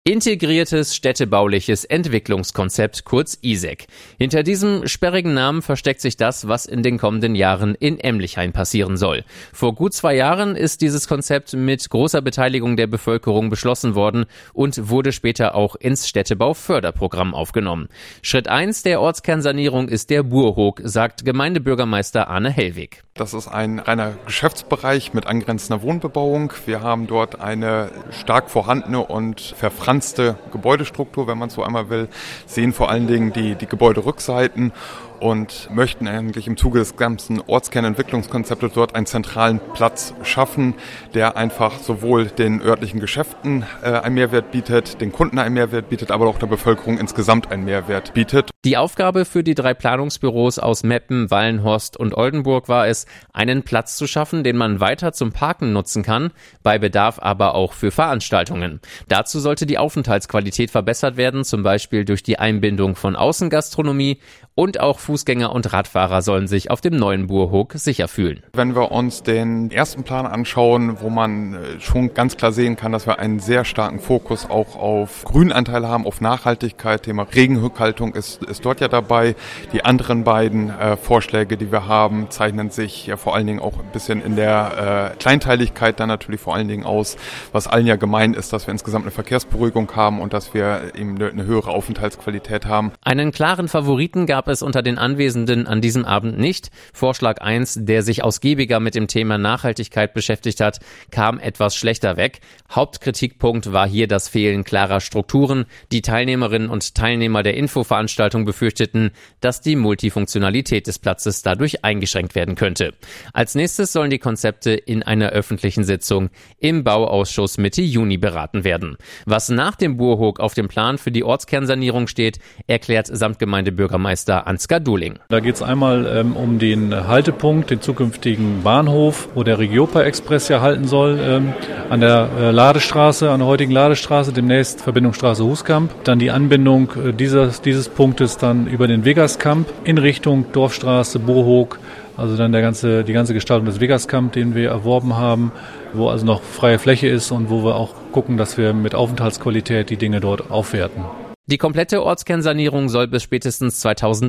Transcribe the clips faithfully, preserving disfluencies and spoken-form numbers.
Integriertes städtebauliches Entwicklungskonzept, kurz I S E C. Hinter diesem sperrigen Namen versteckt sich das, was in den kommenden Jahren in Emlichhain passieren soll. Vor gut zwei Jahren ist dieses Konzept mit großer Beteiligung der Bevölkerung beschlossen worden und wurde später auch ins Städtebauförderprogramm aufgenommen. Schritt eins der Ortskernsanierung ist der Burhook, sagt Gemeindebürgermeister Arne Hellwig. Das ist ein reiner Geschäftsbereich mit angrenzender Wohnbebauung. Wir haben dort eine stark vorhandene und verfranste Gebäudestruktur, wenn man so einmal will, sehen vor allen Dingen die, die Gebäuderückseiten und möchten eigentlich im Zuge des ganzen Ortskernentwicklungskonzeptes dort einen zentralen Platz schaffen, der einfach sowohl den örtlichen Geschäften äh, einen Mehrwert bietet, den Kunden einen Mehrwert bietet, aber auch der Bevölkerung insgesamt einen Mehrwert bietet. Die Aufgabe für die drei Planungsbüros aus Meppen, Wallenhorst und Oldenburg war es, einen Platz zu schaffen, den man weiter zum Parken nutzen kann, bei Bedarf aber auch für Veranstaltungen. Dazu sollte die Aufenthaltsqualität verbessert werden, zum Beispiel durch die Einbindung von Außengastronomie, und auch Fußgänger und Radfahrer sollen sich auf dem neuen Burhook sicher fühlen. Wenn wir uns den ersten Plan anschauen, wo man schon ganz klar sehen kann, dass wir einen sehr starken Fokus auch auf Grünanteil haben, auf Nachhaltigkeit, Thema Regenrückhaltung ist, ist dort ja dabei. Die anderen beiden äh, Vorschläge, die wir haben, zeichnen sich ja vor allen Dingen auch ein bisschen in der äh, Kleinteiligkeit dann natürlich vor allen Dingen aus, was allen ja gemein ist, dass wir insgesamt eine Verkehrsberuhigung haben und dass wir eben eine, eine höhere Aufenthaltsqualität haben. Einen klaren Favoriten gab es unter den Anwesenden an diesem Abend nicht. Vorschlag eins, der sich ausgiebiger mit dem Thema Nachhaltigkeit beschäftigt hat, kam etwas schlechter weg. Hauptkritikpunkt war hier das Fehlen klarer Strukturen. Die Teilnehmerinnen und Teilnehmer der Infoveranstaltung befürchteten, dass die Multifunktionalität des Platzes dadurch eingeschränkt werden könnte. Als nächstes sollen die Konzepte in einer öffentlichen Sitzung im Bauausschuss Mitte Juni beraten werden. Was nach dem Burhook auf dem Plan für die Ortskernsanierung steht, erklärt Samtgemeindebürgermeister Ansgar Duhling. Da geht es einmal ähm, um den Haltepunkt, den zukünftigen Bahnhof, wo der Regiopa-Express ja halten soll, ähm, an der äh, Ladestraße, an der heutigen Ladestraße, demnächst Verbindungsstraße Huskamp. Dann die Anbindung äh, dieses, dieses Punktes dann über den Vegaskamp in Richtung Dorfstraße, Burhook, also dann der ganze, die ganze Gestaltung des Vegaskamp, den wir erworben haben, wo also noch freie Fläche ist und wo wir auch gucken, dass wir mit Aufenthaltsqualität die Dinge dort aufwerten. Die komplette Ortskernsanierung soll bis spätestens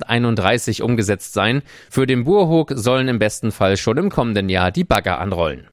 zweitausendeinunddreißig umgesetzt sein. Für den Burhook sollen im besten Fall schon im kommenden Jahr die Bagger anrollen.